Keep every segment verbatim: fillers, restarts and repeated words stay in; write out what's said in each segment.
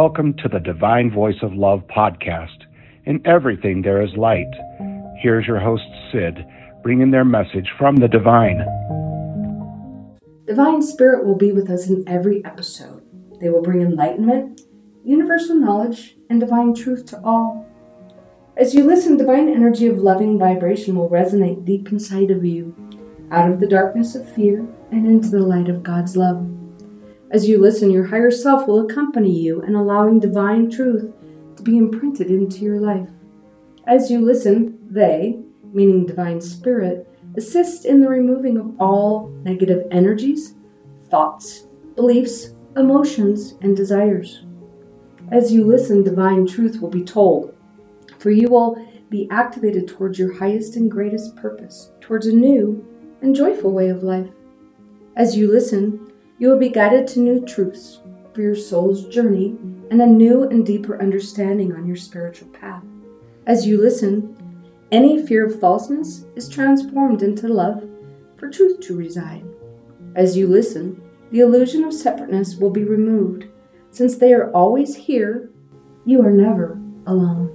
Welcome to the Divine Voice of Love podcast. In everything there is light. Here's your host, Sid, bringing their message from the divine. Divine Spirit will be with us in every episode. They will bring enlightenment, universal knowledge, and divine truth to all. As you listen, divine energy of loving vibration will resonate deep inside of you, out of the darkness of fear and into the light of God's love. As you listen, your higher self will accompany you in allowing divine truth to be imprinted into your life. As you listen, they, meaning Divine Spirit, assist in the removing of all negative energies, thoughts, beliefs, emotions, and desires. As you listen, divine truth will be told, for you will be activated towards your highest and greatest purpose, towards a new and joyful way of life. As you listen, you will be guided to new truths for your soul's journey and a new and deeper understanding on your spiritual path. As you listen, any fear of falseness is transformed into love for truth to reside. As you listen, the illusion of separateness will be removed. Since they are always here, you are never alone.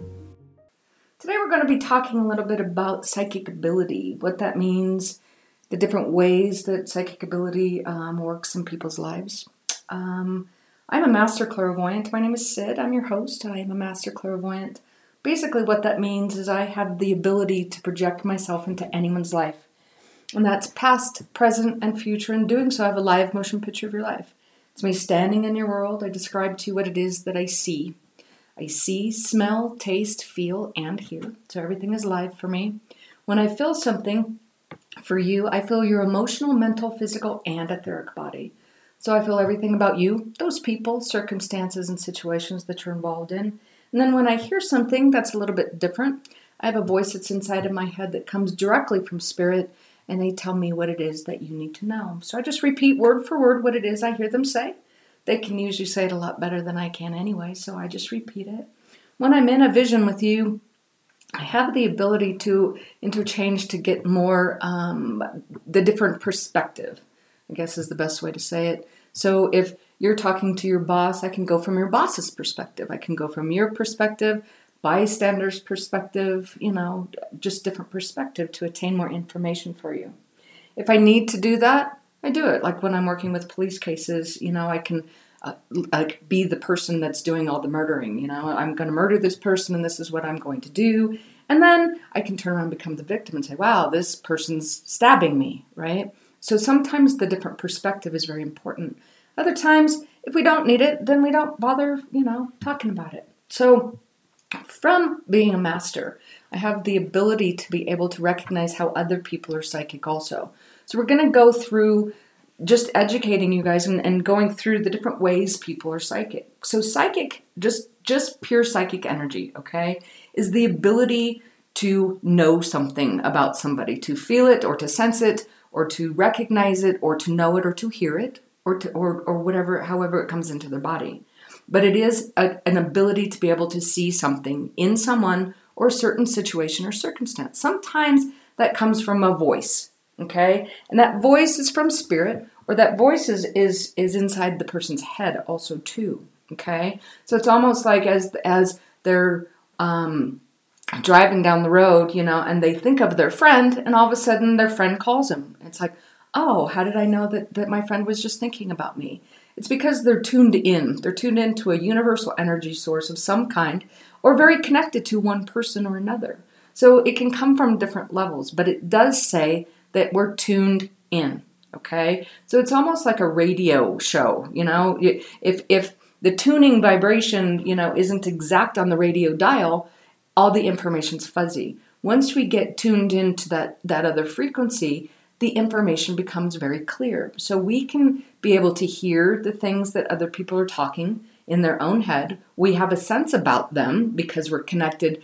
Today we're going to be talking a little bit about psychic ability, what that means, the different ways that psychic ability um, works in people's lives. Um, I'm a master clairvoyant. My name is Sid. I'm your host. I am a master clairvoyant. Basically what that means is I have the ability to project myself into anyone's life. And that's past, present, and future. In doing so, I have a live motion picture of your life. It's me standing in your world. I describe to you what it is that I see. I see, smell, taste, feel, and hear. So everything is live for me. When I feel something, for you, I feel your emotional, mental, physical, and etheric body. So I feel everything about you, those people, circumstances, and situations that you're involved in. And then when I hear something that's a little bit different, I have a voice that's inside of my head that comes directly from Spirit, and they tell me what it is that you need to know. So I just repeat word for word what it is I hear them say. They can usually say it a lot better than I can anyway, so I just repeat it. When I'm in a vision with you, I have the ability to interchange to get more, um, the different perspective, I guess is the best way to say it. So if you're talking to your boss, I can go from your boss's perspective. I can go from your perspective, bystander's perspective, you know, just different perspective to attain more information for you. If I need to do that, I do it. Like when I'm working with police cases, you know, I can uh, like be the person that's doing all the murdering. You know, I'm going to murder this person and this is what I'm going to do. And then I can turn around and become the victim and say, wow, this person's stabbing me, right? So sometimes the different perspective is very important. Other times, if we don't need it, then we don't bother, you know, talking about it. So from being a master, I have the ability to be able to recognize how other people are psychic also. So we're going to go through just educating you guys and, and going through the different ways people are psychic. So psychic, just, just pure psychic energy, okay, is the ability to know something about somebody, to feel it or to sense it or to recognize it or to know it or to hear it or to, or, or whatever, however it comes into their body. But it is a, an ability to be able to see something in someone or a certain situation or circumstance. Sometimes that comes from a voice. Okay, and that voice is from Spirit, or that voice is, is is inside the person's head also too. Okay, so it's almost like as as they're um, driving down the road, you know, and they think of their friend, and all of a sudden their friend calls them. It's like, oh, how did I know that that my friend was just thinking about me? It's because they're tuned in. They're tuned into a universal energy source of some kind, or very connected to one person or another. So it can come from different levels, but it does say that we're tuned in, okay? So it's almost like a radio show, you know? If if the tuning vibration, you know, isn't exact on the radio dial, all the information's fuzzy. Once we get tuned into that, that other frequency, the information becomes very clear. So we can be able to hear the things that other people are talking in their own head. We have a sense about them because we're connected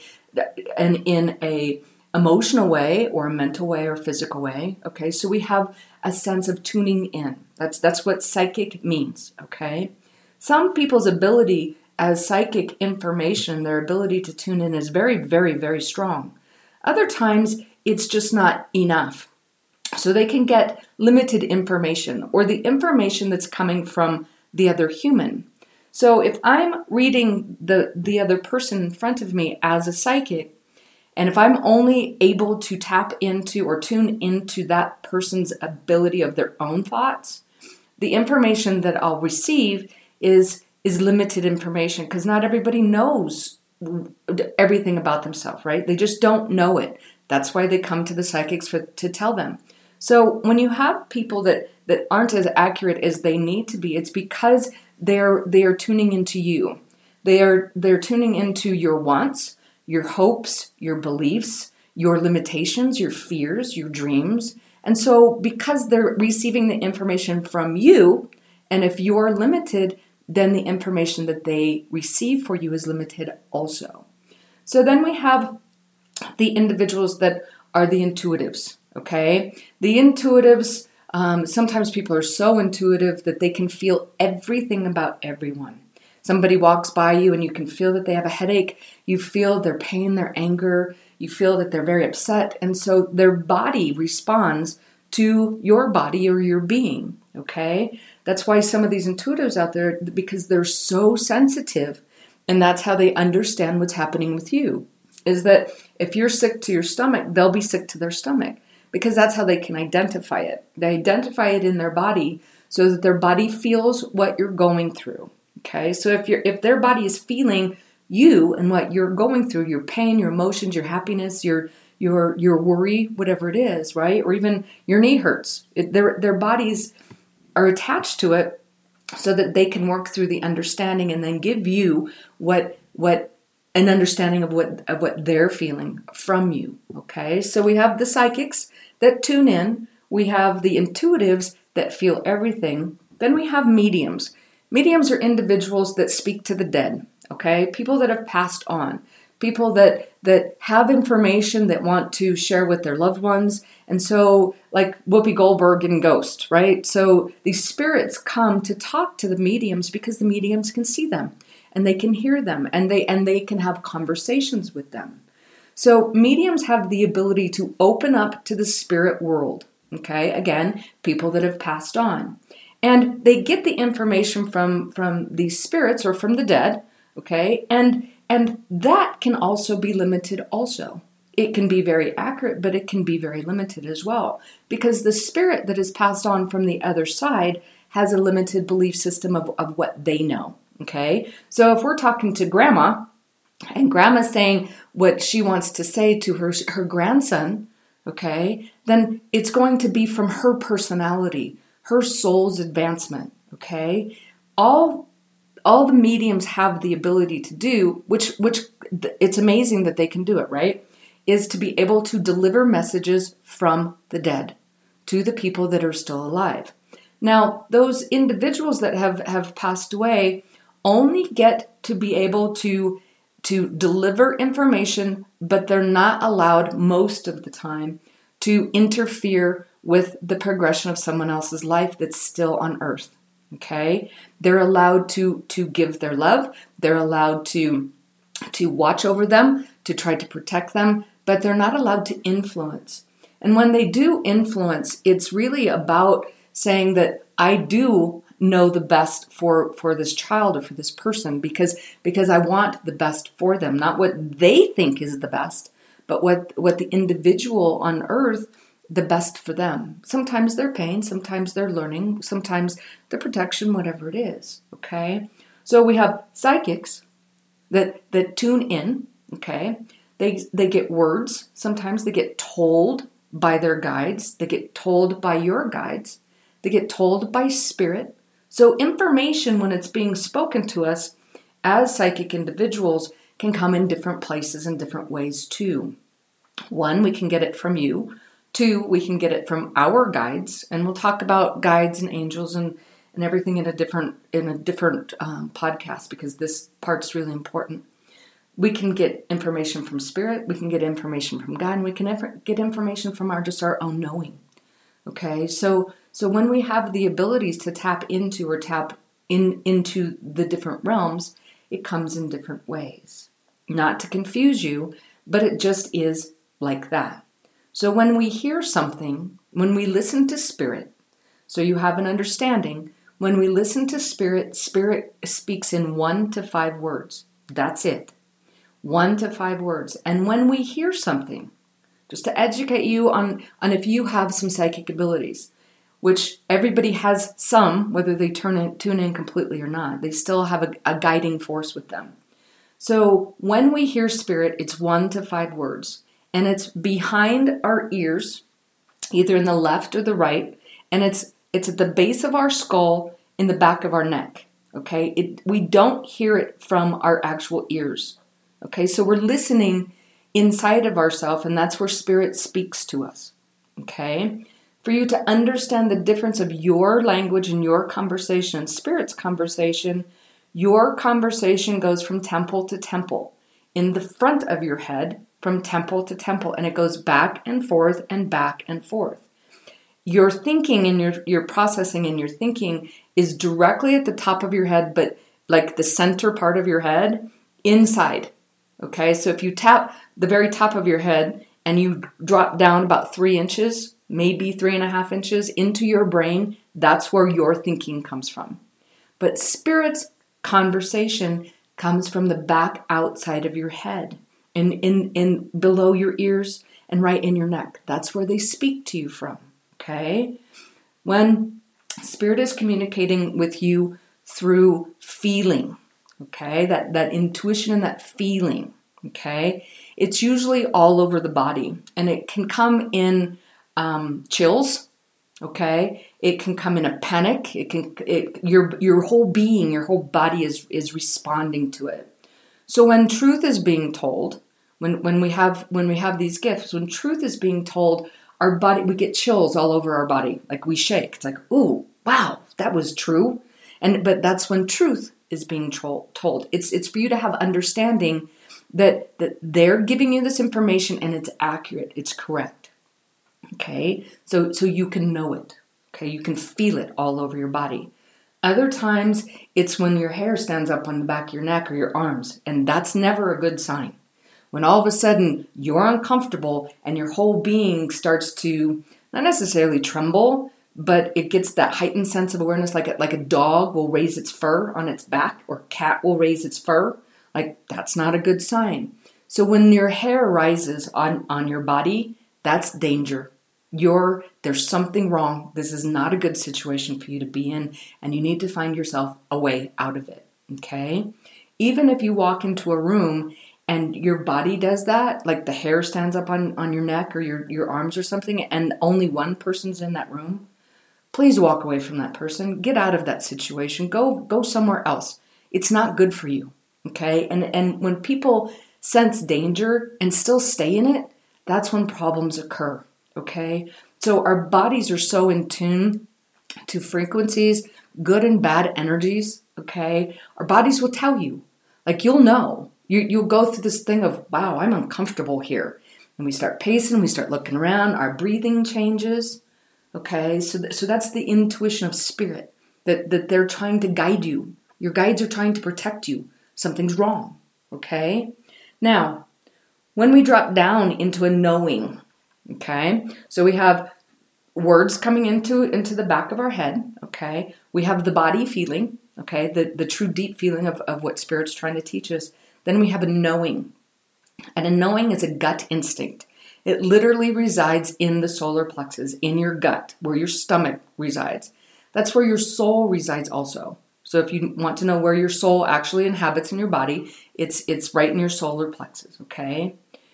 and in a emotional way or a mental way or physical way. Okay, so we have a sense of tuning in. That's that's what psychic means. Okay, some people's ability as psychic information, their ability to tune in is very, very, very strong. Other times it's just not enough. So they can get limited information or the information that's coming from the other human. So if I'm reading the, the other person in front of me as a psychic, and if I'm only able to tap into or tune into that person's ability of their own thoughts, the information that I'll receive is, is limited information, because not everybody knows everything about themselves, right? They just don't know it. That's why they come to the psychics for, to tell them. So when you have people that, that aren't as accurate as they need to be, it's because they're they are tuning into you. They are they're tuning into your wants, your hopes, your beliefs, your limitations, your fears, your dreams. And so because they're receiving the information from you, and if you're limited, then the information that they receive for you is limited also. So then we have the individuals that are the intuitives, okay? The intuitives, um, sometimes people are so intuitive that they can feel everything about everyone. Somebody walks by you and you can feel that they have a headache. You feel their pain, their anger. You feel that they're very upset. And so their body responds to your body or your being, okay? That's why some of these intuitives out there, because they're so sensitive, and that's how they understand what's happening with you, is that if you're sick to your stomach, they'll be sick to their stomach, because that's how they can identify it. They identify it in their body so that their body feels what you're going through, okay? So if you're if their body is feeling you and what you're going through, your pain, your emotions, your happiness, your your your worry, whatever it is, right? Or even your knee hurts. It, their their bodies are attached to it so that they can work through the understanding and then give you what what an understanding of what of what they're feeling from you. Okay, so we have the psychics that tune in. We have the intuitives that feel everything. Then we have mediums. Mediums are individuals that speak to the dead. Okay, people that have passed on. People that, that have information that want to share with their loved ones. And so, like Whoopi Goldberg in Ghost, right? So these spirits come to talk to the mediums because the mediums can see them and they can hear them and they and they can have conversations with them. So mediums have the ability to open up to the spirit world. Okay, again, people that have passed on. And they get the information from, from these spirits or from the dead, okay? And And that can also be limited also. It can be very accurate, but it can be very limited as well. Because the spirit that is passed on from the other side has a limited belief system of, of what they know. Okay? So if we're talking to grandma, and grandma's saying what she wants to say to her, her grandson, okay, then it's going to be from her personality, her soul's advancement. Okay? All All the mediums have the ability to do, which which it's amazing that they can do it, right? Is to be able to deliver messages from the dead to the people that are still alive. Now, those individuals that have, have passed away only get to be able to, to deliver information, but they're not allowed most of the time to interfere with the progression of someone else's life that's still on earth. Okay, they're allowed to to give their love. They're allowed to to watch over them, to try to protect them, but they're not allowed to influence. And when they do influence, it's really about saying that I do know the best for, for this child or for this person because because I want the best for them, not what they think is the best, but what what the individual on earth, the best for them. Sometimes they're pain, sometimes they're learning, sometimes they're protection, whatever it is, okay? So we have psychics that that tune in, okay? They they get words. Sometimes they get told by their guides. They get told by your guides. They get told by spirit. So information, when it's being spoken to us as psychic individuals, can come in different places in different ways too. One, we can get it from you. Two, we can get it from our guides, and we'll talk about guides and angels and, and everything in a different in a different um, podcast because this part's really important. We can get information from spirit, we can get information from God, and we can ever get information from our just our own knowing. Okay, so so when we have the abilities to tap into or tap in into the different realms, it comes in different ways. Not to confuse you, but it just is like that. So when we hear something, when we listen to spirit, so you have an understanding, When we listen to Spirit, Spirit speaks in one to five words. That's it. One to five words. And when we hear something, just to educate you on, on if you have some psychic abilities, which everybody has some, whether they turn in, tune in completely or not, they still have a, a guiding force with them. So when we hear Spirit, it's one to five words. And it's behind our ears, either in the left or the right, and it's it's at the base of our skull, in the back of our neck. Okay, it, we don't hear it from our actual ears. Okay, so we're listening inside of ourselves, and that's where Spirit speaks to us. Okay, for you to understand the difference of your language and your conversation, Spirit's conversation, your conversation goes from temple to temple, in the front of your head, from temple to temple, and it goes back and forth and back and forth. Your thinking and your, your processing and your thinking is directly at the top of your head, but like the center part of your head, inside. Okay, so if you tap the very top of your head and you drop down about three inches, maybe three and a half inches into your brain, that's where your thinking comes from. But Spirit's conversation comes from the back outside of your head, and in, in below your ears and right in your neck. That's where they speak to you from. Okay? When Spirit is communicating with you through feeling, okay, that, that intuition and that feeling, okay, it's usually all over the body, and it can come in um, chills, okay, it can come in a panic, it can, it, your, your whole being, your whole body is, is responding to it. So when truth is being told, when, when we have, when we have these gifts, when truth is being told, our body, we get chills all over our body, like we shake. It's like, ooh, wow, that was true. And but that's when truth is being tro- told. It's it's for you to have understanding that that they're giving you this information and it's accurate, it's correct. Okay, so so you can know it. Okay, you can feel it all over your body. Other times, it's when your hair stands up on the back of your neck or your arms, and that's never a good sign. When all of a sudden you're uncomfortable and your whole being starts to not necessarily tremble, but it gets that heightened sense of awareness, like a, like a dog will raise its fur on its back or a cat will raise its fur, like that's not a good sign. So when your hair rises on, on your body, that's danger. You're, there's something wrong. This is not a good situation for you to be in, and you need to find yourself a way out of it, okay? Even if you walk into a room and your body does that, like the hair stands up on, on your neck or your, your arms or something, and only one person's in that room, please walk away from that person. Get out of that situation. Go go somewhere else. It's not good for you, okay? And, and when people sense danger and still stay in it, that's when problems occur, okay? So our bodies are so in tune to frequencies, good and bad energies, okay? Our bodies will tell you. Like you'll know. You, you'll go through this thing of, wow, I'm uncomfortable here. And we start pacing, we start looking around, our breathing changes. Okay, so th- so that's the intuition of Spirit, that, that they're trying to guide you. Your guides are trying to protect you. Something's wrong, okay? Now, when we drop down into a knowing, okay, so we have words coming into, into the back of our head, okay? We have the body feeling, okay, the, the true deep feeling of, of what Spirit's trying to teach us. Then we have a knowing, and a knowing is a gut instinct. It literally resides in the solar plexus, in your gut, where your stomach resides. That's where your soul resides also. So if you want to know where your soul actually inhabits in your body, it's it's right in your solar plexus, okay?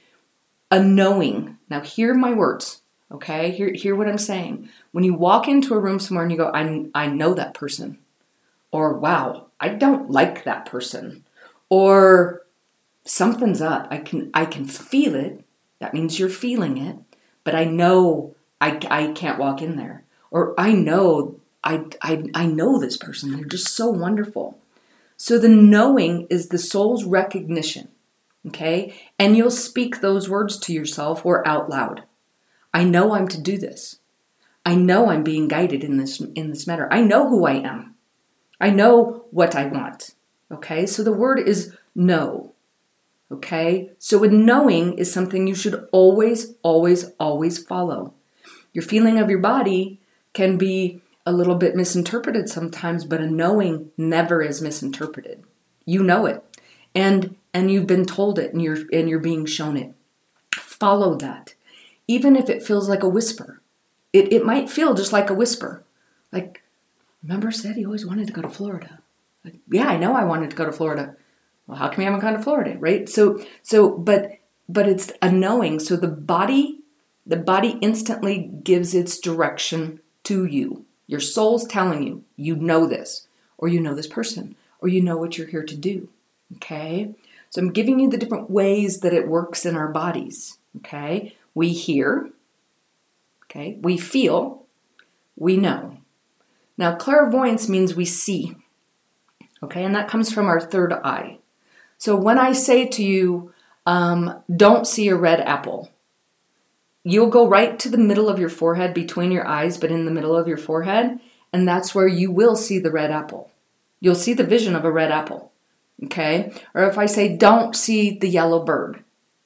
A knowing. Now hear my words, okay? Hear, hear what I'm saying. When you walk into a room somewhere and you go, I, I know that person. Or, wow, I don't like that person. Or something's up. I can I can feel it. That means you're feeling it. But I know I, I can't walk in there. Or I know I, I, I know this person. They're just so wonderful. So the knowing is the soul's recognition. Okay? And you'll speak those words to yourself or out loud. I know I'm to do this. I know I'm being guided in this in this matter. I know who I am. I know what I want. Okay, so the word is know. Okay, so a knowing is something you should always, always, always follow. Your feeling of your body can be a little bit misinterpreted sometimes, but a knowing never is misinterpreted. You know it. And and you've been told it and you're and you're being shown it. Follow that. Even if it feels like a whisper. It it might feel just like a whisper. Like, remember Sid, he always wanted to go to Florida. Like, yeah, I know I wanted to go to Florida. Well, how come you haven't gone to Florida, right? So so but but it's a knowing. So the body, the body instantly gives its direction to you. Your soul's telling you, you know this, or you know this person, or you know what you're here to do, okay? So I'm giving you the different ways that it works in our bodies, okay? We hear, okay? We feel, we know. Now, clairvoyance means we see, okay? And that comes from our third eye. So when I say to you, um, don't see a red apple, you'll go right to the middle of your forehead, between your eyes, but in the middle of your forehead, and that's where you will see the red apple. You'll see the vision of a red apple, okay? Or if I say, don't see the yellow bird,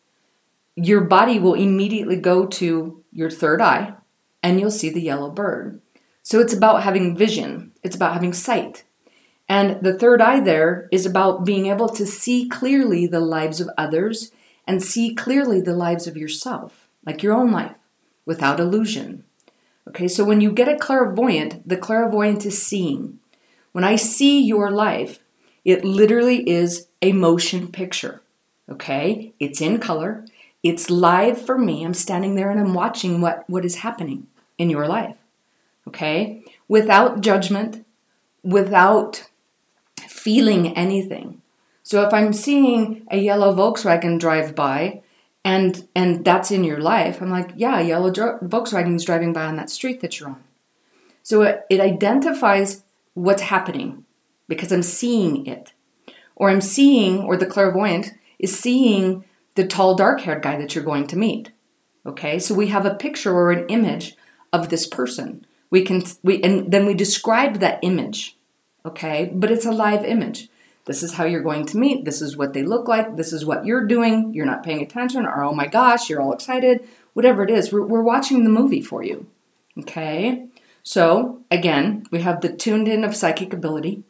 your body will immediately go to your third eye, and you'll see the yellow bird. So it's about having vision. It's about having sight. And the third eye there is about being able to see clearly the lives of others and see clearly the lives of yourself. Like your own life, without illusion. Okay, so when you get a clairvoyant, the clairvoyant is seeing. When I see your life, it literally is a motion picture. Okay, it's in color. It's live for me. I'm standing there and I'm watching what, what is happening in your life. Okay, without judgment, without feeling anything. So if I'm seeing a yellow Volkswagen drive by, And and that's in your life, I'm like, yeah, yellow Volkswagen's driving by on that street that you're on. So it, it identifies what's happening because I'm seeing it. Or I'm seeing, or the clairvoyant is seeing the tall, dark-haired guy that you're going to meet. Okay, so we have a picture or an image of this person. We can we and then we describe that image. Okay, but it's a live image. This is how you're going to meet. This is what they look like. This is what you're doing. You're not paying attention, or oh my gosh, you're all excited. Whatever it is, we're, we're watching the movie for you. Okay? So, again, we have the tuned in of psychic ability,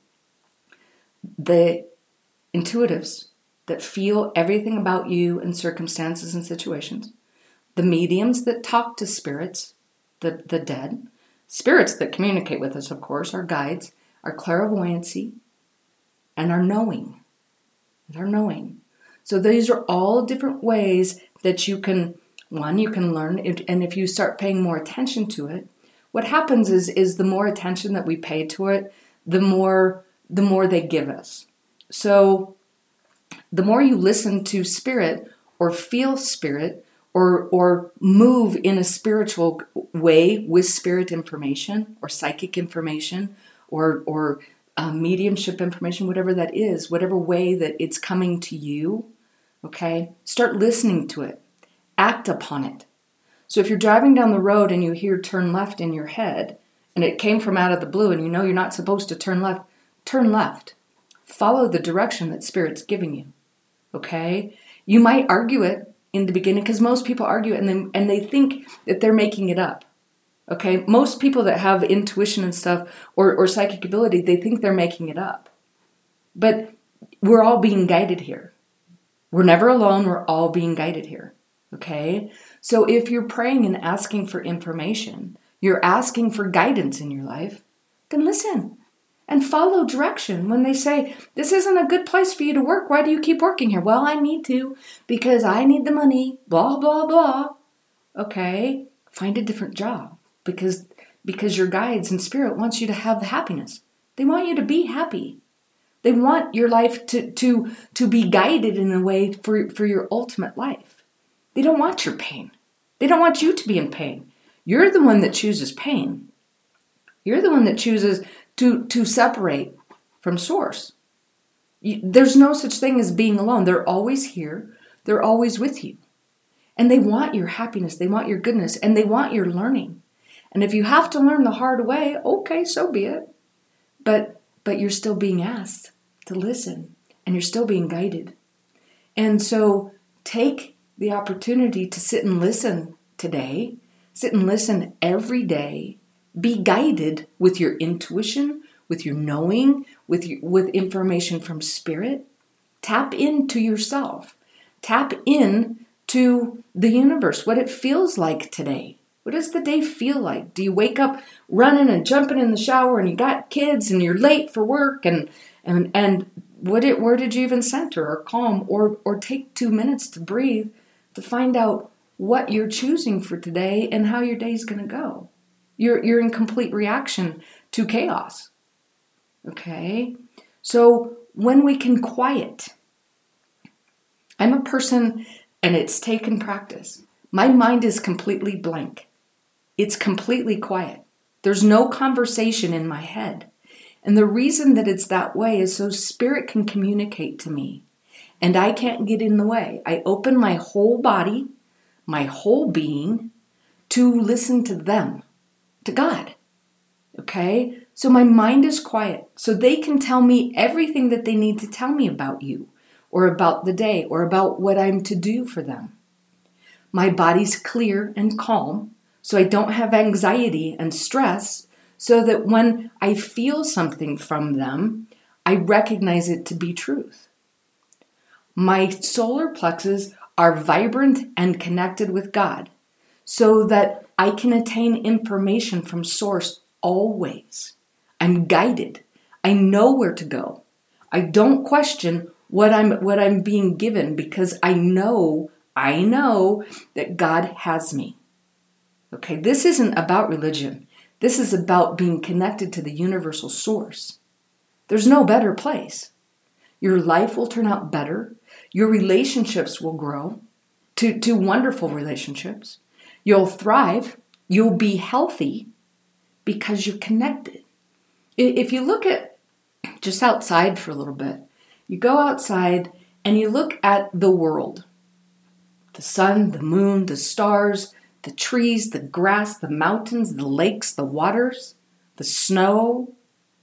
the intuitives that feel everything about you and circumstances and situations, the mediums that talk to spirits, the, the dead, spirits that communicate with us, of course, our guides, our clairvoyancy, and our knowing, and our knowing. So these are all different ways that you can, one, you can learn, and if you start paying more attention to it, what happens is, is the more attention that we pay to it, the more, the more they give us. So the more you listen to spirit or feel spirit or, or move in a spiritual way with spirit information or psychic information or, or Uh, mediumship information, whatever that is, whatever way that it's coming to you, okay, start listening to it. Act upon it. So if you're driving down the road and you hear turn left in your head, and it came from out of the blue and you know you're not supposed to turn left, turn left. Follow the direction that Spirit's giving you, okay? You might argue it in the beginning because most people argue it and, then, and they think that they're making it up. Okay, most people that have intuition and stuff or, or psychic ability, they think they're making it up. But we're all being guided here. We're never alone. We're all being guided here. Okay, so if you're praying and asking for information, you're asking for guidance in your life, then listen and follow direction. When they say, this isn't a good place for you to work, why do you keep working here? Well, I need to because I need the money, blah, blah, blah. Okay, find a different job. Because because your guides and spirit wants you to have happiness. They want you to be happy. They want your life to, to, to be guided in a way for, for your ultimate life. They don't want your pain. They don't want you to be in pain. You're the one that chooses pain. You're the one that chooses to, to separate from source. You, there's no such thing as being alone. They're always here. They're always with you. And they want your happiness. They want your goodness. And they want your learning. And if you have to learn the hard way, okay, so be it. But but you're still being asked to listen, and you're still being guided. And so take the opportunity to sit and listen today, sit and listen every day, Be guided with your intuition, with your knowing, with your, with information from spirit. Tap into yourself. Tap in to the universe, what it feels like today. What does the day feel like? Do you wake up running and jumping in the shower and you got kids and you're late for work and and and what it, where did you even center or calm or or take two minutes to breathe to find out what you're choosing for today and how your day's going to go? You're you're in complete reaction to chaos. Okay? So when we can quiet, I'm a person, and it's taken practice. My mind is completely blank. It's completely quiet. There's no conversation in my head. And the reason that it's that way is so spirit can communicate to me. And I can't get in the way. I open my whole body, my whole being, to listen to them, to God. Okay? So my mind is quiet. So they can tell me everything that they need to tell me about you, or about the day, or about what I'm to do for them. My body's clear and calm, so I don't have anxiety and stress, so that when I feel something from them, I recognize it to be truth. My solar plexus are vibrant and connected with God, so that I can attain information from Source always. I'm guided. I know where to go. I don't question what I'm what I'm being given, because I know, I know that God has me. Okay, this isn't about religion. This is about being connected to the universal source. There's no better place. Your life will turn out better. Your relationships will grow to, to wonderful relationships. You'll thrive. You'll be healthy because you're connected. If you look at just outside for a little bit, you go outside and you look at the world. The sun, the moon, the stars, the trees, the grass, the mountains, the lakes, the waters, the snow.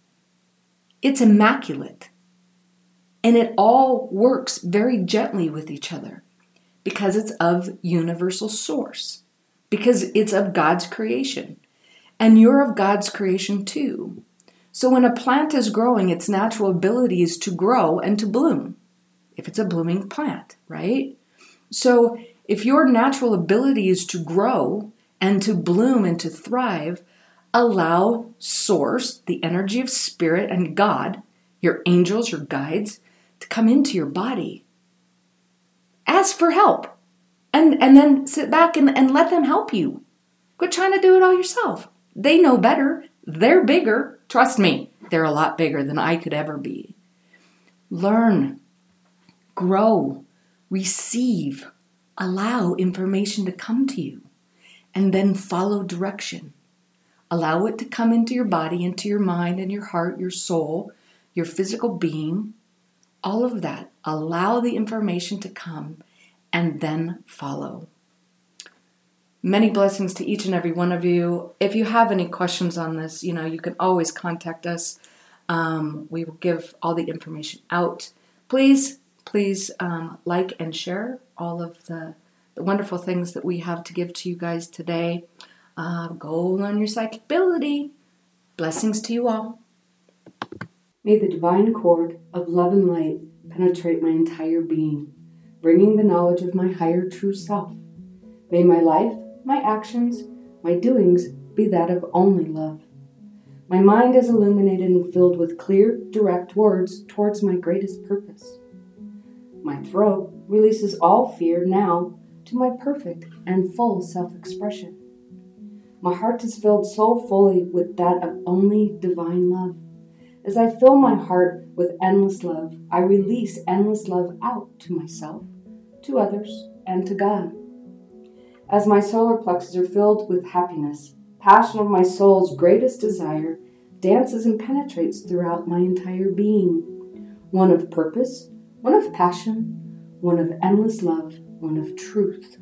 It's immaculate. And it all works very gently with each other because it's of universal source, because it's of God's creation. And you're of God's creation too. So when a plant is growing, its natural ability is to grow and to bloom, if it's a blooming plant, right? So if your natural ability is to grow and to bloom and to thrive, allow Source, the energy of Spirit and God, your angels, your guides, to come into your body. Ask for help and, and then sit back and, and let them help you. Quit trying to do it all yourself. They know better. They're bigger. Trust me, they're a lot bigger than I could ever be. Learn, grow, receive, allow information to come to you, and then follow direction. Allow it to come into your body, into your mind and your heart, your soul, your physical being, all of that. Allow the information to come and then follow. Many blessings to each and every one of you. If you have any questions on this, you know, you can always contact us. Um, we will give all the information out. Please, please um, like and share all of the, the wonderful things that we have to give to you guys today. Uh, go learn your psychic ability. Blessings to you all. May the divine cord of love and light penetrate my entire being, bringing the knowledge of my higher true self. May my life, my actions, my doings be that of only love. My mind is illuminated and filled with clear, direct words towards my greatest purpose. My throat releases all fear now to my perfect and full self-expression. My heart is filled so fully with that of only divine love. As I fill my heart with endless love, I release endless love out to myself, to others, and to God. As my solar plexus are filled with happiness, passion of my soul's greatest desire dances and penetrates throughout my entire being. One of purpose, one of passion, one of endless love, one of truth.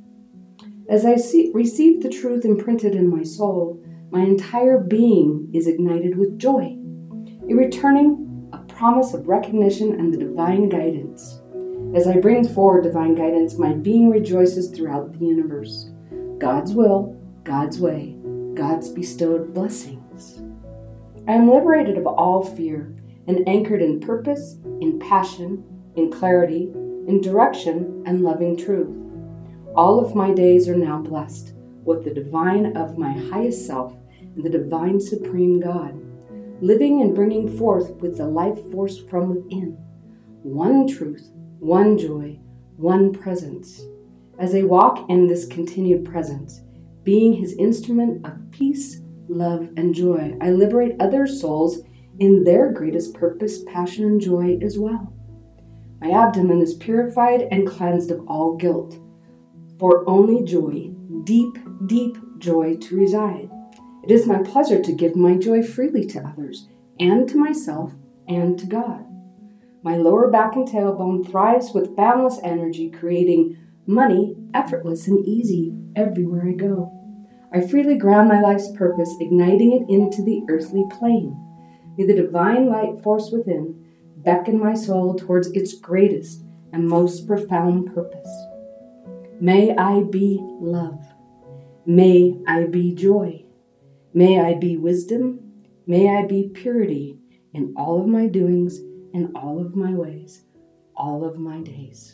As I see, receive the truth imprinted in my soul, my entire being is ignited with joy, a returning, a promise of recognition and the divine guidance. As I bring forward divine guidance, my being rejoices throughout the universe. God's will, God's way, God's bestowed blessings. I am liberated of all fear and anchored in purpose, in passion, in clarity, in direction, and loving truth. All of my days are now blessed with the divine of my highest self and the divine supreme God, living and bringing forth with the life force from within, one truth, one joy, one presence. As I walk in this continued presence, being his instrument of peace, love, and joy, I liberate other souls in their greatest purpose, passion, and joy as well. My abdomen is purified and cleansed of all guilt, for only joy, deep, deep joy to reside. It is my pleasure to give my joy freely to others, and to myself, and to God. My lower back and tailbone thrives with boundless energy, creating money effortless and easy everywhere I go. I freely ground my life's purpose, igniting it into the earthly plane. May the divine light force within beckon my soul towards its greatest and most profound purpose. May I be love. May I be joy. May I be wisdom. May I be purity in all of my doings, in all of my ways, all of my days.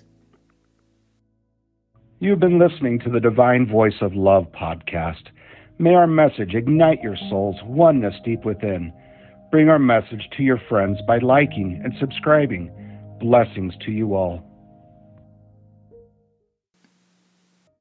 You've been listening to the Divine Voice of Love podcast. May our message ignite your soul's oneness deep within. Bring our message to your friends by liking and subscribing. Blessings to you all.